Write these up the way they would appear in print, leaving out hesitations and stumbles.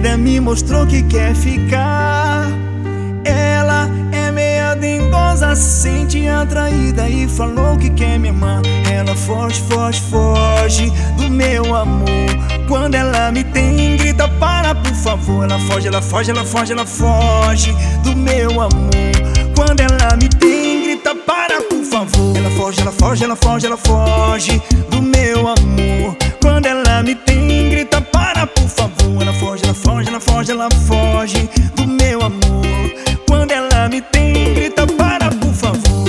recaída, me mostrou que quer ficar. Ela é meia dengosa, se sente atraída e falou que quer me amar. Ela foge, foge, foge do meu amor. Quando ela me tem, grita: para, por favor. Ela foge, ela foge, ela foge, ela foge do meu amor. Quando ela me tem, grita: para, por favor. Ela foge, ela foge, ela foge, ela foge do meu amor. Quando ela me tem, grita: para, por favor. Ela foge, ela foge, ela foge, ela foge do meu amor. Quando ela me tem, grita: para, por favor.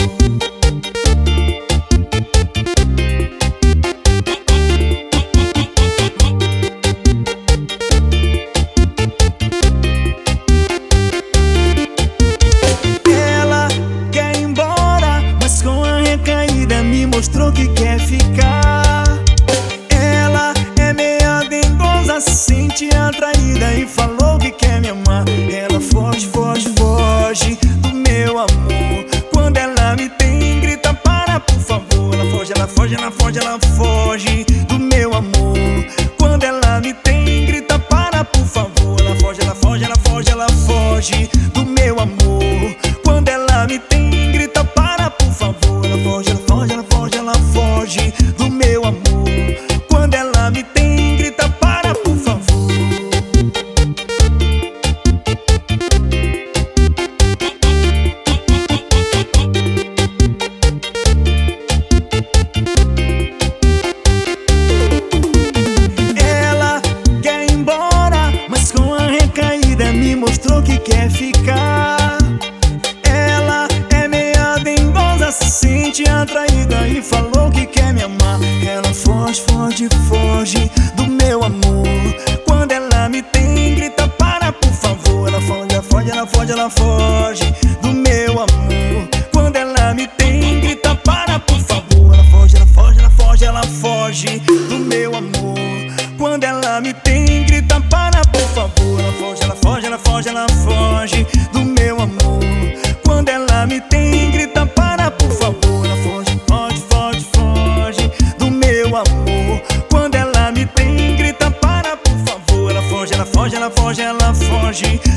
Ela quer ir embora, mas com a recaída me mostrou que quer ficar. Ela é meia dengosa, se sente atraída e falou que quer me amar. Ela foge, foge, foge do meu amor. Quando ela me tem, grita: para, por favor. Ela foge, ela foge, ela foge, ela foge do meu amor. Quando ela me tem, grita: para, por favor. Ela foge, ela foge, ela foge, ela foge do meu amor. Quando ela me tem, grita: para, por favor. Ela foge, ela foge, ela foge, ela foge do meu amor. Quando ela me tem, grita: para, por favor. Ela quer ir embora, mas com a recaída me mostrou que quer ficar. Ela é meia dengosa, se sente atraída e falou que quer me amar. Ela foge, foge, foge do meu amor. Quando ela me tem, grita: para, por favor. Ela foge, ela foge, ela foge, ela foge do meu amor. Quando ela me tem, grita: para, por favor. Ela foge, ela foge, ela foge, ela foge do meu amor. Quando ela me tem, grita: para, por favor. Ela foge, ela foge, ela foge, ela foge do meu amor. Quando ela me tem, grita: para, por favor. Ela foge, foge, foge, foge do meu amor. Quando ela me tem, grita: para, por favor. Ela foge, ela foge, ela foge, ela foge